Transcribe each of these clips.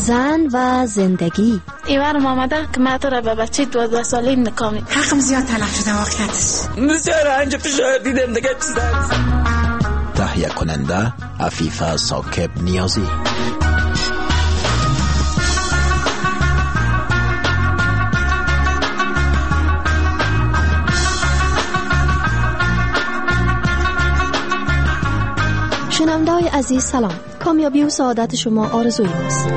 زن و زندگی. ایوارم آمده که من تو را به بچه 12 ساله نکامی حقم زیاد تلف شده واقعیت است. بسیار رنج فشار دیدم دیگه چیز است. تهیه کننده عفیفه ثاقب نیازی. شنونده‌های عزیز سلام. کامیابی و سعادت شما آرزوی ماست.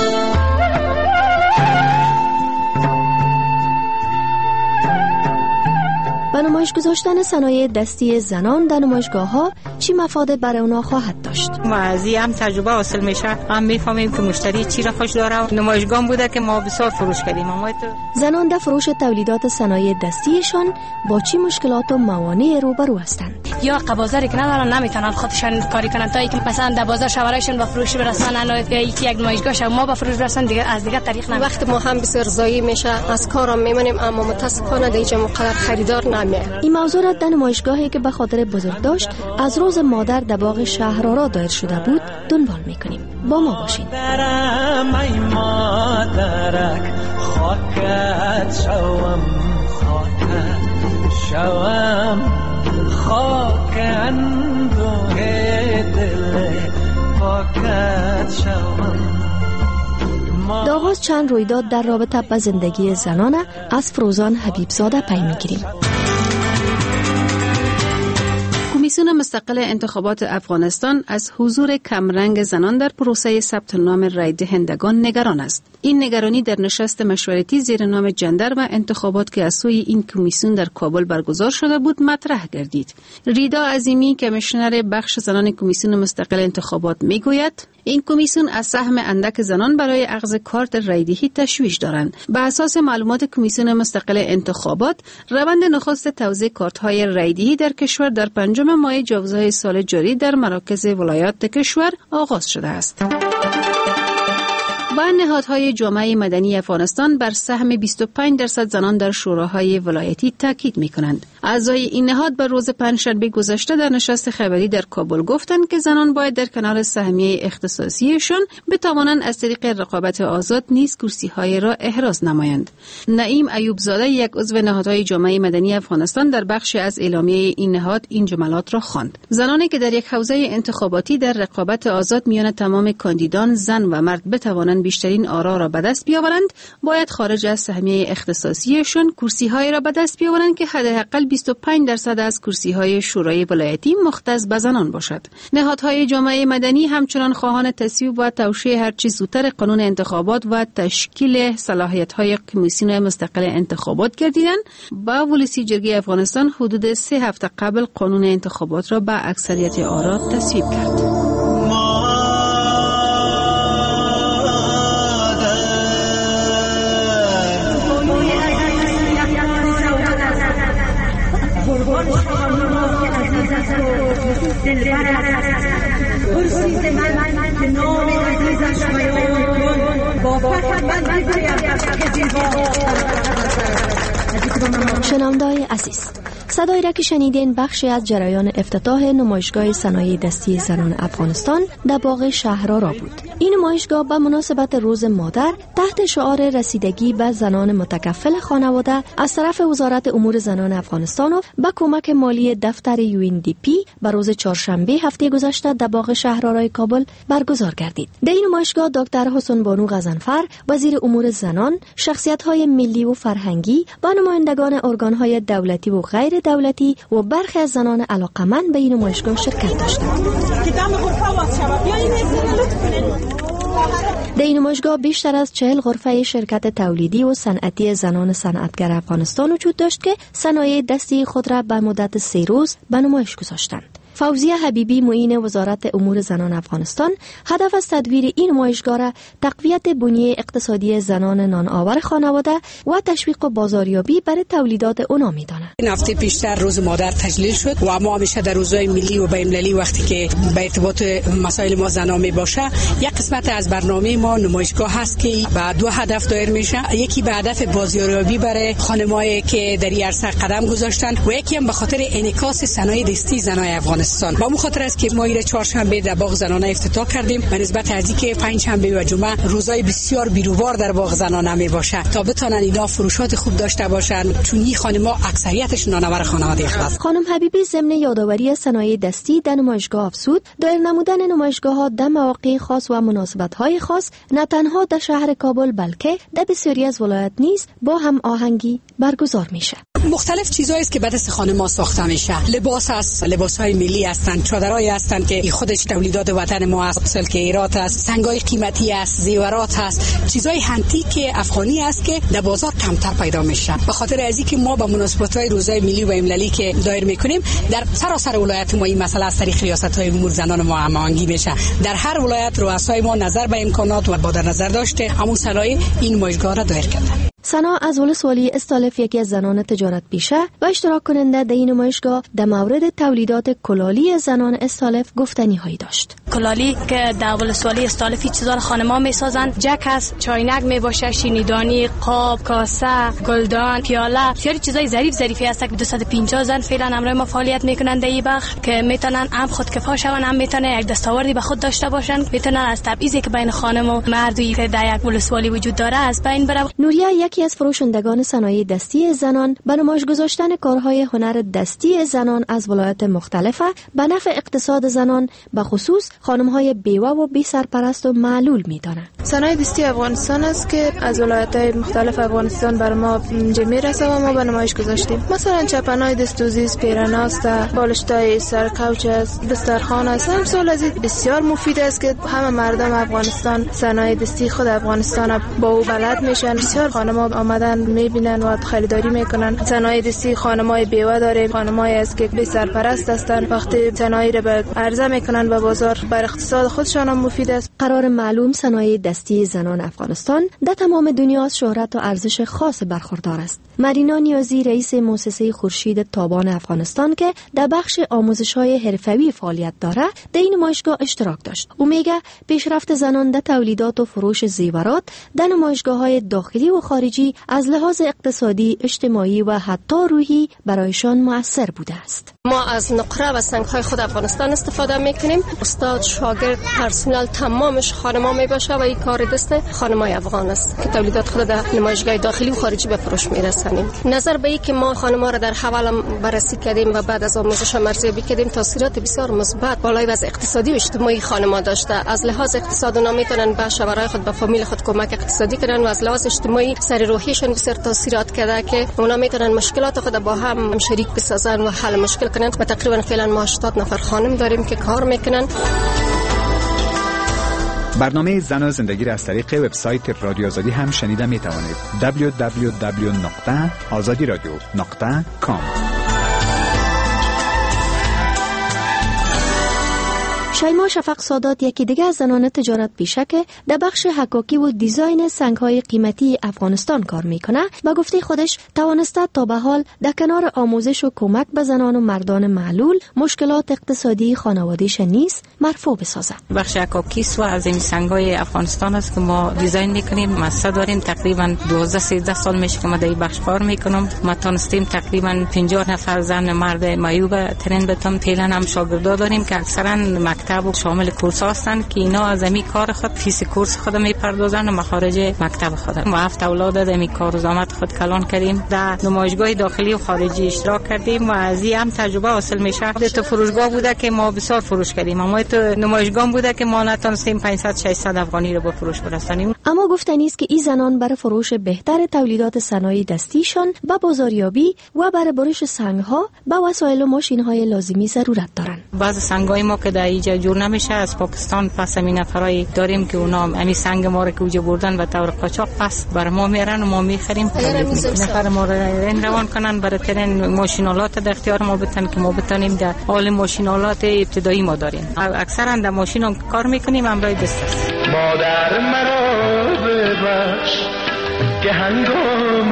به نمایش گذاشتن صنایع دستی زنان در نمایشگاه‌ها چی مفاده برای اونا خواهد داشت؟ ما از این هم تجربه حاصل میشه، هم میفهمیم که مشتری چی را خوش داره. نمایشگاه بوده که ما بسیار فروش کردیم. زنان در فروش تولیدات صنایع دستیشان با چی مشکلات و موانع روبرو هستند؟ یا قبازاری که ندارن نمیتونن خودشان کاری کنن تا اینکه مثلا در بازار شوارشون با فروش برسن، الا یک نمایشگاه شو ما با فروش برسن دیگه از دیگه طریق نمیشه. وقت ما هم بسیار ضایع میشه، از کارم میمونیم اما متاسفانه دیگه مقدر خریدار نمیاد. این موضوع را در نمایشگاهی که به خاطر بزرگداشت از روز مادر در باغ شهرآرا دایر شده بود دنبال میکنیم. با ما باشین. خاک اندوه دل پاکت شوم. در آغاز چند رویداد در رابطه با زندگی زنانه از فروزان حبیبزاده پی میگیریم. کمیسیون مستقل انتخابات افغانستان از حضور کمرنگ زنان در پروسه ثبت نام رای دهندگان نگران است. این نگرانی در نشست مشورتی زیر نام جندر و انتخابات که از سوی این کمیسیون در کابل برگزار شده بود مطرح گردید. ریدا عظیمی کمیشنر بخش زنان کمیسیون مستقل انتخابات میگوید این کمیسیون از سهم اندک زنان برای اخذ کارت رایدهی تشویش دارند. به اساس معلومات کمیسیون مستقل انتخابات، روند نخست توزیع کارت‌های رایدهی در کشور در 5 ماه جوزای سال جاری در مراکز ولایات کشور آغاز شده است. و نهادهای جامعه مدنی افغانستان بر سهم 25% زنان در شوراهای ولایتی تاکید می‌کنند. اعضای این نهاد بر روز پنجشنبه گذشته در نشست خبری در کابل گفتند که زنان باید در کنار سهمیه اختصاصیشان بتوانند از طریق رقابت آزاد نیز کرسی‌های را احراز نمایند. نعیم ایوبزاده یک عضو نهادهای جامعه مدنی افغانستان در بخشی از اعلامیه این نهاد این جملات را خواند: زنانی که در یک حوزه انتخاباتی در رقابت آزاد میان تمام کاندیدان زن و مرد بتوانند بیشترین آرا را به دست بیاورند، باید خارج از سهمیه اختصاصیشان کرسی‌های را به دست بیاورند که حداقل 25% از کرسی‌های شورای ولایتی مختص به زنان باشد. نهادهای جامعه مدنی همچنان خواهان تصویب و توشیح هرچه زودتر قانون انتخابات و تشکیل صلاحیت‌های کمیسیون مستقل انتخابات گردیدند. با ولسی جرگه افغانستان حدود 3 هفته قبل قانون انتخابات را با اکثریت آرا تصویب کرد. شنونده‌های عزیز، صدایی را که شنیدین بخشی از جریان افتتاح نمایشگاه صنایع دستی زنان افغانستان در باغ شهرآرا بود. این نمایشگاه به مناسبت روز مادر تحت شعار رسیدگی به زنان متکفل خانواده از طرف وزارت امور زنان افغانستان و با کمک مالی دفتر UNDP به روز چهارشنبه هفته گذشته در باغ شهرآرای کابل برگزار گردید. در این نمایشگاه دکتر حسن بانو غضنفر، وزیر امور زنان، شخصیت‌های ملی و فرهنگی و نمایندگان ارگان‌های دولتی و غیر دولتی و برخی از زنان علاقمند به این نمایشگاه شرکت داشتند. در این نمایشگاه بیشتر از 40 غرفه شرکت تولیدی و صنعتی زنان صنعتگر افغانستان وجود داشت که صنایع دستی خود را به مدت 3 روز به نمایش گذاشتند. فوزیه حبیبی معین وزارت امور زنان افغانستان هدف از تدویر این نمایشگاه را تقویت بنیه اقتصادی زنان نانآور خانواده و تشویق و بازاریابی برای تولیدات اونا می‌داند. این هفته پیشتر روز مادر تجلیل شد و ما همیشه در روزهای ملی و بین‌المللی وقتی که به ارتباط مسائل ما زنان میباشه، یک قسمت از برنامه ما نمایشگاه هست که با 2 هدف دایر میشه. یکی به هدف بازاریابی برای خانمایی که در این عرصه قدم گذاشتن و یکی هم به خاطر انعکاس صنایع دستی زنای افغانستان. افغانستان. با خاطر است که ما ایره چهارشنبه در باغ زنانه افتتاح کردیم به نسبت از اینکه پنجشنبه و جمعه روزای بسیار بیروبار در باغ زنانه می باشه تا بتونن اینا فروشات خوب داشته باشن، چون این خانم‌ها اکثریتش نانور خانواده است. خانم حبیبی ضمن یادآوری صنایع دستی در نمایشگاه افزود دایر نمودن نمایشگاه‌ها در مواقع خاص و مناسبت‌های خاص نه تنها در شهر کابل بلکه در بسیاری از ولایت نیز با هم آهنگی برگزار میشه. مختلف چیزایی است که بعد از خانم‌ها ساخته میشه. لباس است، لباس‌های ملی هستند، چادرایی هستند که خودش تولیدات وطن ما است، سلکیرات است، سنگای قیمتی است، زیورات است، چیزای انتیک افغانی است که در بازار کمتر پیدا میشه. به خاطر از اینکه ما با مناسبت‌های روزهای ملی و المللی که دایر میکنیم در سراسر ولایت ما این مسئله از طریق ریاست‌های امور زنان ما هماهنگی میشه. در هر ولایت رؤسای ما نظر به امکانات و با در نظر داشته همون صلاحی این نمایشگاه را دایر کردن. سنا از ولسوالی استالف یکی از زنان تجارت پیشه و اشتراک کننده در این نمایشگاه در مورد تولیدات کلالی زنان استالف گفتنی هایی داشت. کلالی که در ولسوالی استالف چیزا خانم‌ها میسازند، جک است، چاینک میباشه، شینیدانی، قاب، کاسه، گلدان، پیاله، بسیاری چیزای ظریفی هست که 250 زن فعلا امروز ما فعالیت میکنند در این بخش که میتونن هم خودکفا شون، هم میتونن یک دستاوردی به خود داشته باشن، میتونن از تبعیضی که بین خانم و مردی که در یک ولسوالی وجود داره از بین بره. نوریا یکی از فروشندگان صنایع دستی زنان به نمایش گذاشتن کارهای هنر دستی زنان از ولایات مختلفه به نفع اقتصاد زنان به خصوص خانم‌های بیوه و بی سرپرست و معلول میدانند. صنایع دستی افغانستان است که از ولایت‌های مختلف افغانستان بر ما جمعی رسه و ما به نمایش گذاشتیم. مثلا چپنای دستوزی، پیرناست، بالشتای سر کوچ است، دسترخوان است. امثال از این بسیار مفید است که همه مردم افغانستان صنایع دستی خود افغانستان با او بلد میشن. بسیار خانم‌ها آمدن میبینن و خریداری میکنن. صنایع دستی خانم‌های بیوه داره، خانم‌هایی است که بی سرپرست هستند. وقتی صنایع را به عرضه میکنن و بازار بر اقتصاد خودشان هم مفید است. قرار معلوم صنایع دستی زنان افغانستان در تمام دنیا از شهرت و ارزش خاص برخوردار است. مرینا نیازی رئیس مؤسسه خورشید تابان افغانستان که در بخش آموزش‌های حرفه‌ای فعالیت داره در این نمایشگاه اشتراک داشت. او میگه پیشرفت زنان در تولیدات و فروش زیورات در نمایشگاه‌های داخلی و خارجی از لحاظ اقتصادی، اجتماعی و حتی روحی برایشان مؤثر بوده است. ما از نقره و سنگ‌های خود افغانستان استفاده می‌کنیم. استاد، شاگرد، پرسنل تمامش خانم‌ها میباشه و این کار دست خانم‌های افغان است که تولیدات خود در نمایشگاه داخلی و خارجی به فروش میرسانیم. نظر به این که ما خانم‌ها را در حوالم بررسی کردیم و بعد از آموزش ارزیابی کردیم، تاثیرات بسیار مثبت بالای وضع اقتصادی و اجتماعی خانم‌ها داشته. از لحاظ اقتصاد اونا میتونن به شوهرای خود، به فامیل خود کمک اقتصادی کنن و از لحاظ اجتماعی سر روحیشون بسیار تاثیرات کرده که اونا میتونن مشکلات خود با هم شریک بسازن و حل مشکل کنن. و تقریبا فعلا ما 80 نفر خانم داریم که کار میکنن. برنامه زن و زندگی را از طریق وبسایت رادیو آزادی هم شنیده می توانید. www.azadiradio.com. شایما شفق سادات یکی دیگه از زنان تجارت پیشه که در بخش حکاکی و دیزاین سنگ‌های قیمتی افغانستان کار میکنه و گفته خودش توانسته تا به حال در کنار آموزش و کمک به زنان و مردان معلول مشکلات اقتصادی خانواده‌اش نیز مرفوع بسازه. بخش حکاکی و از این سنگ‌های افغانستان است که ما دیزاین میکنیم. مسئله داریم تقریبا 12-13 سال میشه که ما در این بخش کار میکنم. ما تونستیم تقریبا 50 نفر زن مرد معیوب ترین بتم. فعلا هم شاگردا داریم که اکثرا مکتب و شامل کورس هستند که اینا از امی کار خود فیس کورس خود میپردازن و مخارج مکتب خود. ما 7 اولاد از امی کار زحمت خود کلان کردیم. در نمایشگاه داخلی و خارجی اشتراک کردیم و از این هم تجربه حاصل میشه. تو فروشگاه بوده که ما بسیار فروش کردیم، اما تو نمایشگاه بوده که ما نتونستیم 500-600 افغانی رو با فروش برسانیم. اما گفتنی است که این زنان برای فروش بهتر تولیدات صنایع دستیشان و بازاریابی و برای برش سنگ‌ها با وسایل و ماشین‌های لازمی ضرورت دارند. بعض سنگ‌های ما که در اینجا جور نمیشه از پاکستان پس همین نفرای داریم که اونا همین سنگ ما رو که اوجا بردن و طور قاچاق پس بر ما میارن و ما میخریم. نفر ما رو روان کنن برای ترین ماشینالات در اختیار ما بتن که ما بتونیم در حال ماشینالات ابتدایی ما داریم. اکثرا در ماشین کار میکنیم امرای دست است. مادر مرا ببخش که هنگام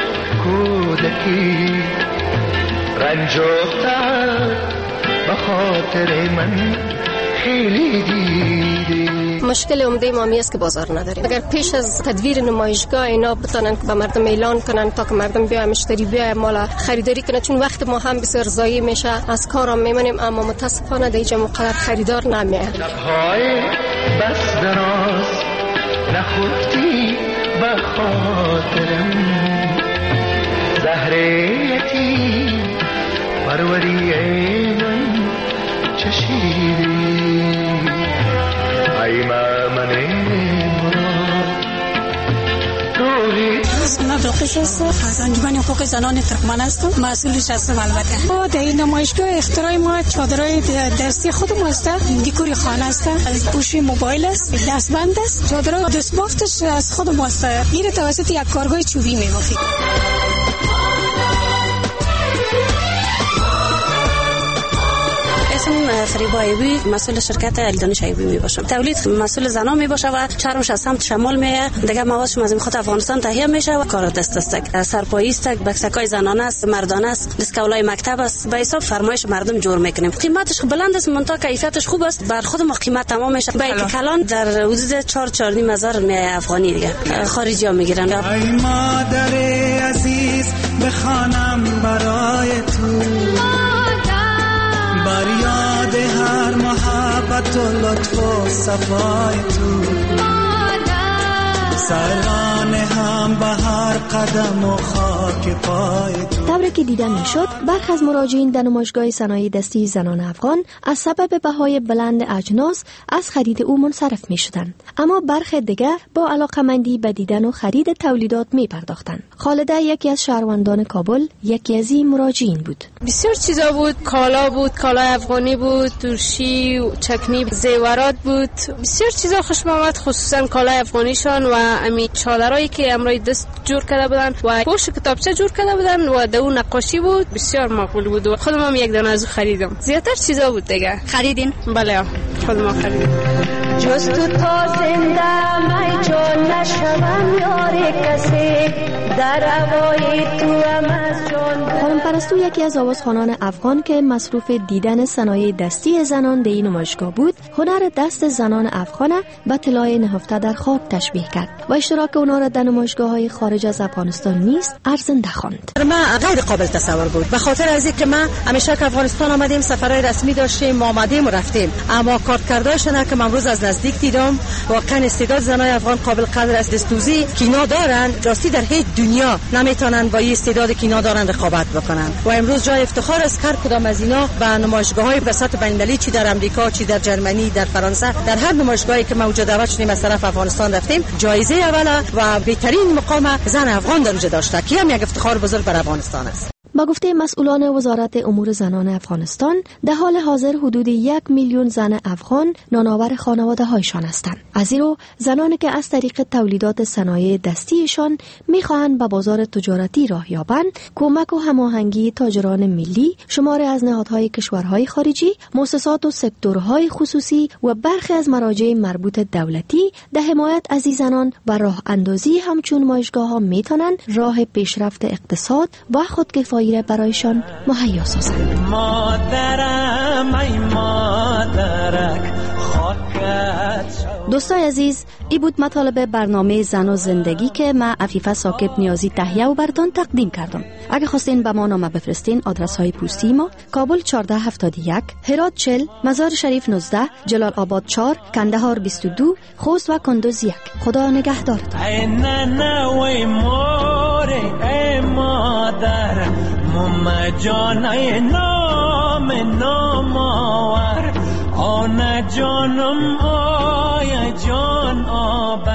کودکی رنج و تب به خاطر من خیلی دیدیم. مشکل عمده ما است که بازار نداریم. اگر پیش از تدویر نمایشگاه اینا بتونن به مردم اعلان کنن تا که مردم بیاین مشتری بیاین مال خریداری کنه، چون وقت ما هم بسیار ضایع میشه، از کارم میمونیم، اما متاسفانه دیگه مقدر خریدار نمیاد. شب‌های بس دراز نخفتی به خاطرم، زهرتی پروری من چشیدی، ای من اسم بلقیس است. انجمن حقوق زنان ترکمن هستم، مسئولش هستم. البته در این نمایشگاه اختراع ما چادرای دستی خودم است، دیکوری خانه است، از گوشی موبایل است، دستبند است، چادر دستبافتش از خودم است. میره توسط یک کارگاه چوبی میبافیم. فریبا ایوبی، مسئول شرکت الدانش ایوبی می باشم. تولید مسئول زنا می باشه و چرمش از سمت شمال میه، دیگه موادش از خود افغانستان تهیه میشه و کار دست است. سرپایی است، بکسکای زنانه است، مردانه است، دستکولای مکتب است، به حساب فرمایش مردم جور میکنیم. قیمتش بلند است، منتها کیفیتش خوب است. بر خود ما قیمت تمام میشه. با یک کلان در حدود 4-4.5 هزار افغانی دیگه خارجی ها میگیرن. ای مادر عزیز بخوانم برای تو، بر یاد هر محبت و لطف و صفای تو، سران هم به هر قدم و خاک پای تو. طوری که دیده میشد، برخی از مراجعین در نمایشگاه صنایع دستی زنان افغان از سبب بهای بلند اجناس از خرید او منصرف می شدند، اما برخی دیگر با علاقمندی به دیدن و خرید تولیدات می پرداختند. خالده یکی از شهروندان کابل یکی از این مراجعین بود. بسیار چیزا بود، کالا بود، کالای افغانی بود، ترشی، چکنی، زیورات بود، بسیار چیزا خوشم آمد، خصوصا کالای افغانیشان و امی چادرایی که امرای دست جور کرده بودن و پشت کتابچه جور کرده بودن و دو نقاشی بود، بسیار معقول بود و خودم هم یک دانه از خریدم. زیادتر چیزا بود دیگه. خریدین؟ بله، خودم خریدم. جز تو تا زنده می جان نشوم یار کسی، در هوای تو هم از جان. خانم پرستو یکی از آوازخوانان افغان که مصروف دیدن صنایع دستی زنان در این نمایشگاه بود، هنر دست زنان افغان به طلای نهفته در خواب تشبیه کرد و اشتراک اونا را در نمایشگاه‌های خارج از افغانستان نیز ارزنده خواند. ما غیر قابل تصور بود، به خاطر از اینکه ما همیشه که افغانستان آمدیم سفرهای رسمی داشتیم، ما آمدیم و رفتیم، اما کارکردهاشون که امروز از نزدیک دیدم، واقعا استعداد زنای افغان قابل قدر است. دستوزی که اینا دارن راستی در هیچ دنیا نمیتونن با این استعدادی که اینا دارن رقابت بکنن و امروز جای افتخار است هر کدام از اینا به نمایشگاه‌های بساط بین‌المللی، چی در امریکا، چی در جرمنی، در فرانسه، در هر نمایشگاهی که موجود دعوت شدیم از طرف افغانستان رفتیم، جایزه اول و بهترین مقام زن افغان در داشته که هم یک افتخار بزرگ بر افغانستان است. با گفته مسئولان وزارت امور زنان افغانستان، در حال حاضر حدود 1 میلیون زن افغان نانآور خانواده هایشان هستند. از این رو زنانی که از طریق تولیدات صنایع دستیشان میخواهند به بازار تجارتی راه یابند، کمک و هماهنگی تاجران ملی، شماری از نهادهای کشورهای خارجی، مؤسسات و سکتورهای خصوصی و برخی از مراجع مربوط دولتی در حمایت از این زنان و راه اندازی همچون نمایشگاه‌ها میتونند راه پیشرفت اقتصاد و خودکفایی برایشان مهیا سازند. مادرم ای مادرک دوستای عزیز، ای بود مطالب برنامه زن و زندگی که من عفیفه ثاقب نیازی تهیه و براتون تقدیم کردم. اگه خواستین به ما نامه بفرستین، آدرس های پستی ما: کابل 1471، هرات 40، مزار شریف 19، جلال آباد 4، کندهار 22، خوست و کندوز 1. خدا نگهدارتون. ای ننه وی موری ای مادر ماما جان ای نام آور، آن جانم آی جان آب.